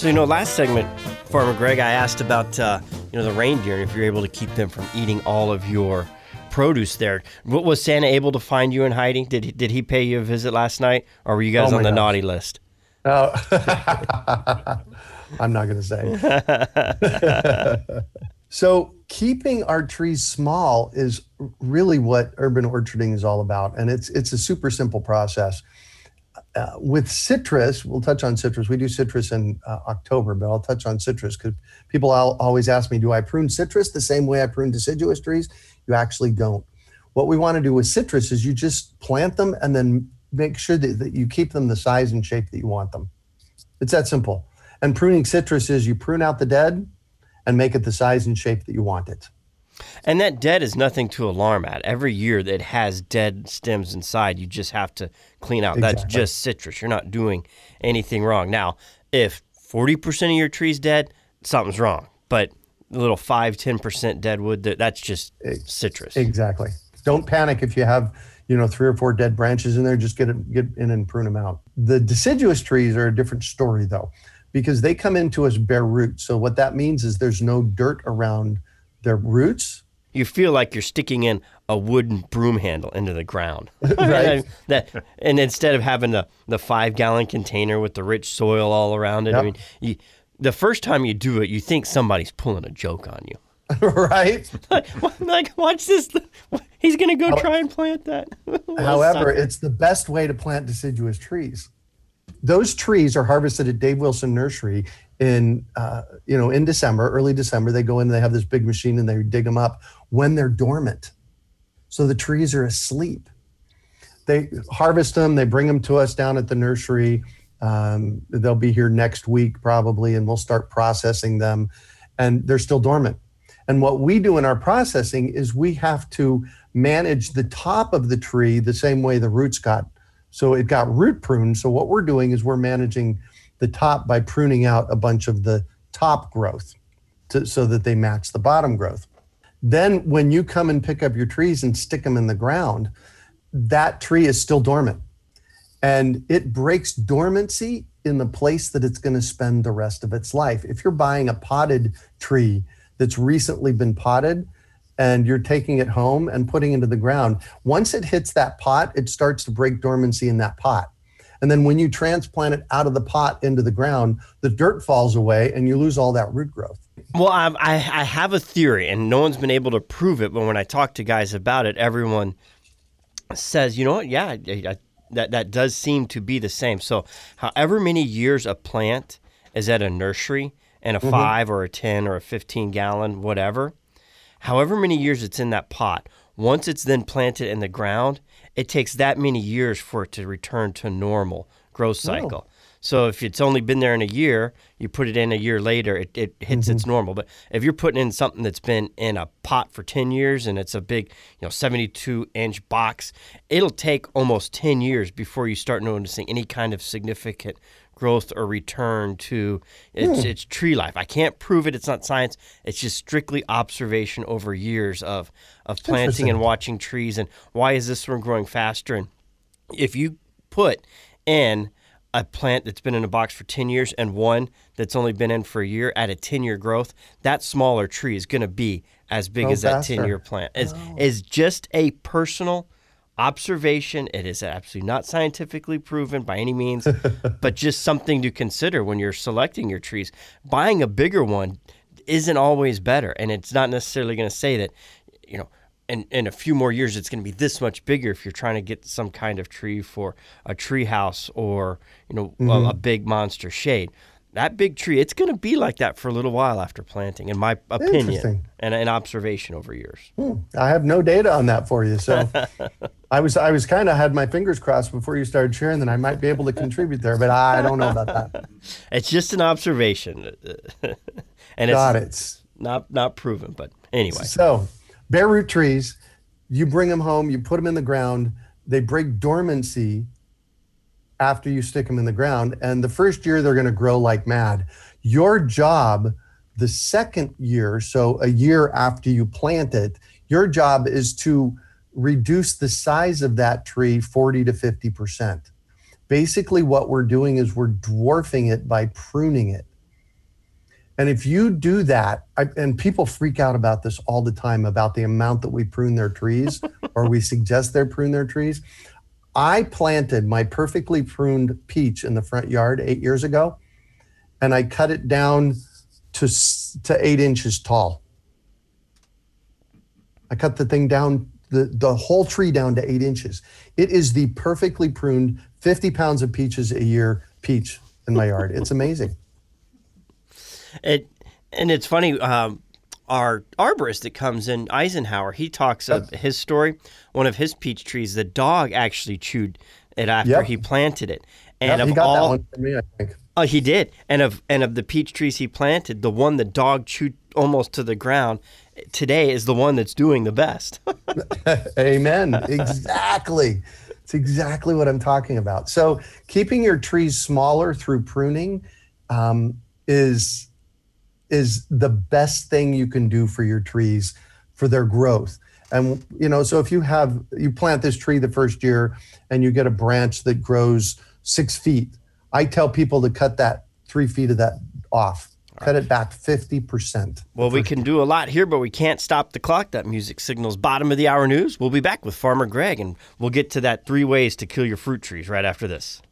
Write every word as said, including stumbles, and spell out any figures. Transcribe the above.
So, you know, last segment, Farmer Greg, I asked about, uh, you know, the reindeer and if you're able to keep them from eating all of your produce there. What, was Santa able to find you in hiding? Did he, did he pay you a visit last night, or were you guys Oh on my the gosh. naughty list? Oh, I'm not going to say. So keeping our trees small is really what urban orcharding is all about. And it's it's a super simple process. Uh, with citrus, we'll touch on citrus. We do citrus in uh, October, but I'll touch on citrus because people al- always ask me, do I prune citrus the same way I prune deciduous trees? You actually don't. What we want to do with citrus is you just plant them and then make sure that, that you keep them the size and shape that you want them. It's that simple. And pruning citrus is you prune out the dead and make it the size and shape that you want it. And that dead is nothing to alarm at. Every year that has dead stems inside, you just have to clean out. Exactly. That's just citrus. You're not doing anything wrong. Now, if forty percent of your tree's dead, something's wrong. But a little five, ten percent dead wood, that's just citrus. Exactly. Don't panic if you have, you know, three or four dead branches in there. Just get it, get in and prune them out. The deciduous trees are a different story, though, because they come into us bare roots. So what that means is there's no dirt around their roots. You feel like you're sticking in a wooden broom handle into the ground. Right. that, and instead of having the, the five-gallon container with the rich soil all around it, Yep. I mean, you, the first time you do it, you think somebody's pulling a joke on you. Right. like, like, watch this. He's going to go try and plant that. However, it's the best way to plant deciduous trees. Those trees are harvested at Dave Wilson Nursery in, uh, you know, in December, early December. They go in and they have this big machine and they dig them up when they're dormant. So the trees are asleep. They harvest them. They bring them to us down at the nursery. Um, they'll be here next week probably, and we'll start processing them. And they're still dormant. And what we do in our processing is we have to manage the top of the tree the same way the roots got. So it got root pruned. So what we're doing is we're managing the top by pruning out a bunch of the top growth to, so that they match the bottom growth. Then when you come and pick up your trees and stick them in the ground, that tree is still dormant. And it breaks dormancy in the place that it's going to spend the rest of its life. If you're buying a potted tree that's recently been potted and you're taking it home and putting it into the ground, once it hits that pot, it starts to break dormancy in that pot. And then when you transplant it out of the pot into the ground, the dirt falls away and you lose all that root growth. Well, I, I, I have a theory, and no one's been able to prove it, but when I talk to guys about it, everyone says, you know what, yeah, I, I, that, that does seem to be the same. So however many years a plant is at a nursery, and a mm-hmm. five or a ten or a fifteen gallon, whatever, however many years it's in that pot, once it's then planted in the ground, it takes that many years for it to return to normal growth cycle. Oh. So if it's only been there in a year, you put it in a year later, it, it hits mm-hmm. its normal. But if you're putting in something that's been in a pot for ten years and it's a big, you know, seventy-two inch box, it'll take almost ten years before you start noticing any kind of significant growth or return to its, mm. its tree life. I can't prove it. It's not science. It's just strictly observation over years of, of planting and watching trees. And why is this one growing faster? And if you put in a plant that's been in a box for ten years and one that's only been in for a year at a ten-year growth, that smaller tree is going to be as big oh, as that faster. ten-year plant. It's, oh. it's just a personal observation. It is absolutely not scientifically proven by any means, but just something to consider when you're selecting your trees. Buying a bigger one isn't always better, and it's not necessarily going to say that, you know, in, in a few more years it's going to be this much bigger if you're trying to get some kind of tree for a tree house or, you know, mm-hmm. a, a big monster shade. That big tree, it's going to be like that for a little while after planting, in my opinion, and an observation over years. Hmm. I have no data on that for you, so I was I was kind of had my fingers crossed before you started sharing that I might be able to contribute there, but I don't know about that. It's just an observation, and Got it's it. not not proven. But anyway, so bare root trees, you bring them home, you put them in the ground, they break dormancy after you stick them in the ground. And the first year, they're going to grow like mad. Your job, the second year, so a year after you plant it, your job is to reduce the size of that tree forty to fifty percent. Basically, what we're doing is we're dwarfing it by pruning it. And if you do that, I, and people freak out about this all the time about the amount that we prune their trees or we suggest they prune their trees. I planted my perfectly pruned peach in the front yard eight years ago, and I cut it down to, to eight inches tall. I cut the thing down, the, the whole tree down to eight inches. It is the perfectly pruned fifty pounds of peaches a year peach in my yard. It's amazing. It and it's funny. Um, our arborist that comes in, Eisenhower, he talks of his story. One of his peach trees, the dog actually chewed it after Yep. he planted it. And Yep, of he got all, that one from me, I think. oh, he did. And of and of the peach trees he planted, the one the dog chewed almost to the ground today is the one that's doing the best. Amen. Exactly. It's exactly what I'm talking about. So keeping your trees smaller through pruning um, is is the best thing you can do for your trees for their growth. And, you know, so if you have, you plant this tree the first year and you get a branch that grows six feet, I tell people to cut that three feet of that off, cut it back fifty percent. Well, we can do a lot here, but we can't stop the clock. That music signals bottom of the hour news. We'll be back with Farmer Greg, and we'll get to that three ways to kill your fruit trees right after this.